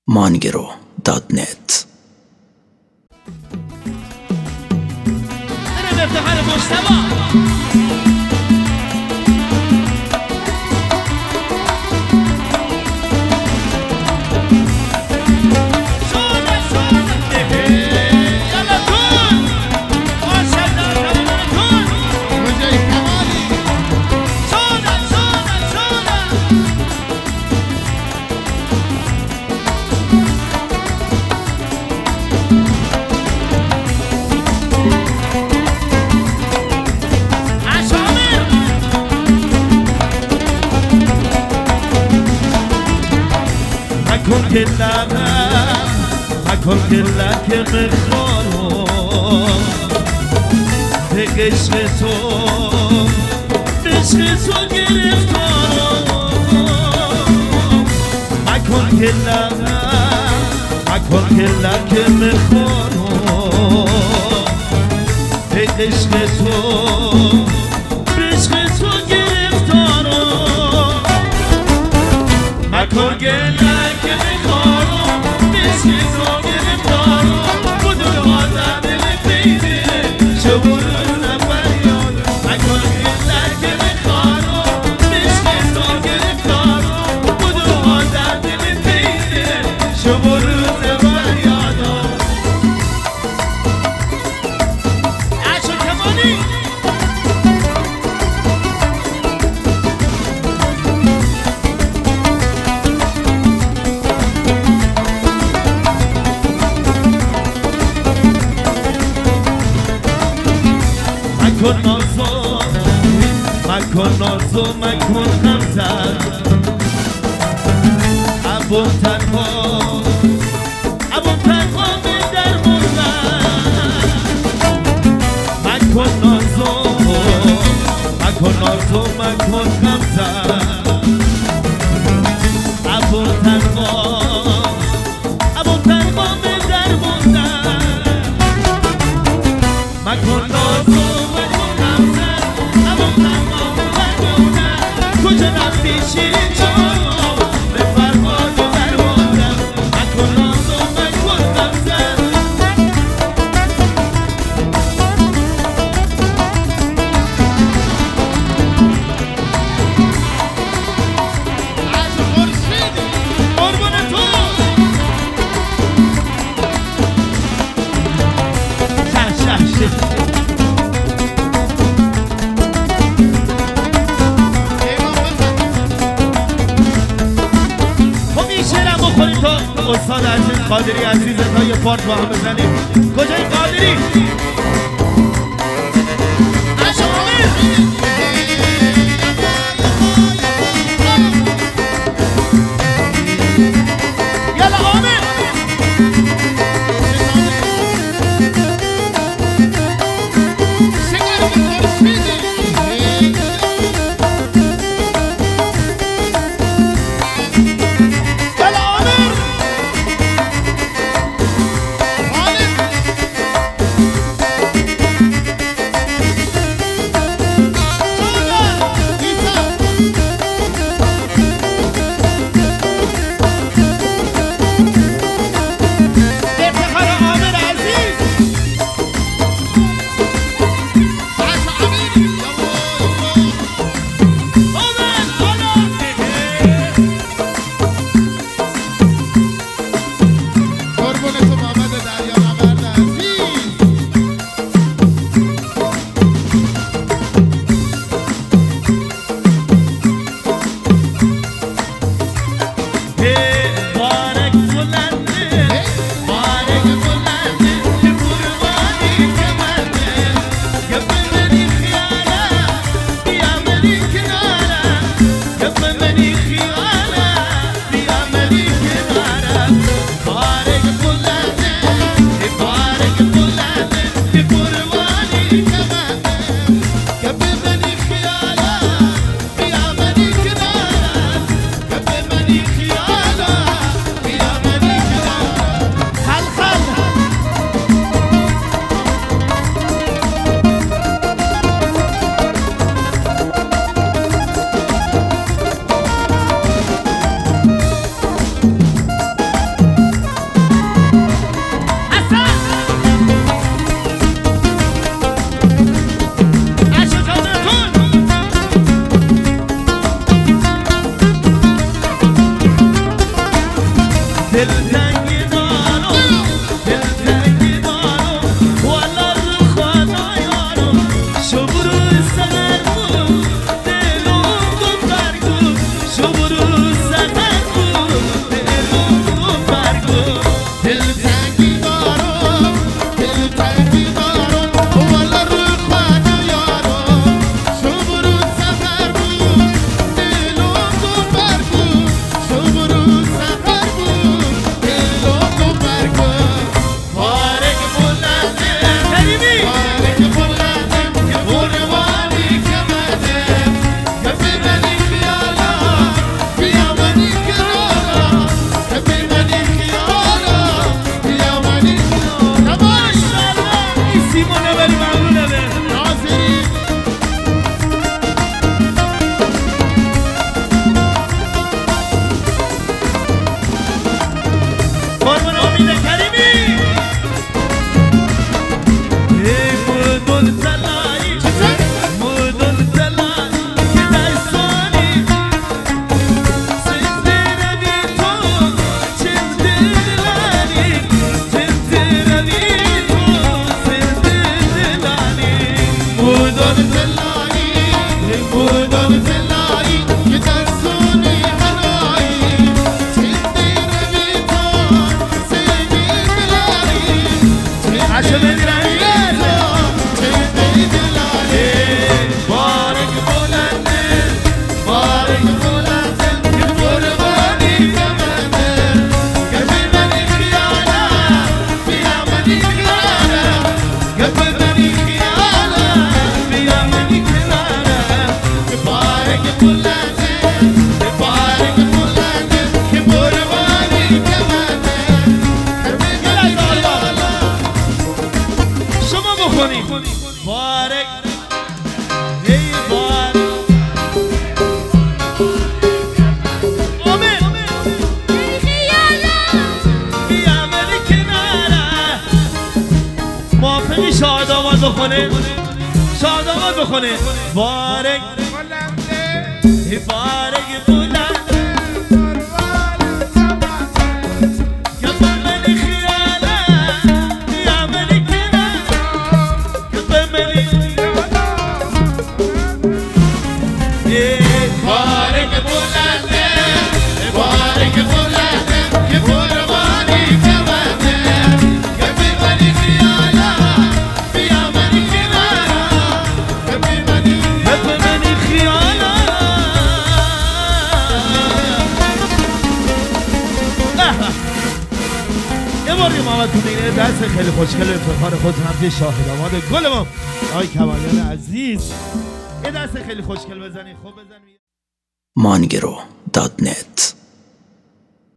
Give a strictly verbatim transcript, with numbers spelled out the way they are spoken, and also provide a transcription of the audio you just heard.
مانگرو دات نت. انا افتخار مجتمع مکن که لغم مکن که لک مخوانو به عشق تو به عشق تو گرفتارو مکن که لغم مکن که لک مخوانو به عشق تو به عشق تو گرفتارو مکن که لک مکن نازو مکن نازو مکن غمزن ابون تنها ابون تنها به در موندن مکن نازو مکن نازو مکن غمزن ابون تنها ابون تنها به در موندن مکن نازو کجا رفتی شیرین جانو به فرهاد و درماندم مکن نازو مکن غمزن از خورشیدی قربون تو شه شه شه بخوریم تا استاد عزیز قادری عزیز تا یه پارت با هم بزنیم. کجای قادری؟ یالا عامر دلتنگی دارم دلتنگی دارم والا رو خدا یارم شبرو سهر بود دلم گم برگو شبرو سهر بود دلم گم برگو دلتنگی دارم دلتنگی دارم والا رو خدا یارم شبرو سهر بود دلم گم برگو شبرو سهر بود دلم گم برگو بارک بلنده کریمی بارک بلنده که قربانی کمده که ببینی خیالا بیا منی کنارا که ببینی خیالا بیا منی کنارا ماشاءالله این سیمونه بری ممنونه به ناظرین قربان امید کریمی ای مردون تلایی مردون تلایی که دستانی چنده روی تو چنده دلانی چنده روی تو چنده دلانی مردان دلایی مردان دلایی که در سونی هنایی چنده روی تو سیدی دلایی عشق بگیرن چنده دلایی بارک بلنده بارک بلنده که قربانی کمنده که ببینی خیالا بیا منی خیالا که ببینی خیالا بیا منی کناره که بارک بلنده که بارک بلنده که قربانی کمنده که ببینی خیالا شما بخونید بارک ای بارک آمین بیا منی کناره موافقی شادآباد بخونه شادآباد بخونه بارک ای بارک بلند که بمنی خیاله بیا منی کناره که بمنی ای بارک بلنده بارک بلنده که قربانی کمنده که ببینی خیالا بیا منی کنارا که ببینی به منی خیاله یه بار محمد کنین دست خیلی خوشگل افتخار خود همچه شاهد آماد گل ما آی کمالیان عزیز یه دست خیلی خوشگل بزنی خوب بزنی مانگرو دات نت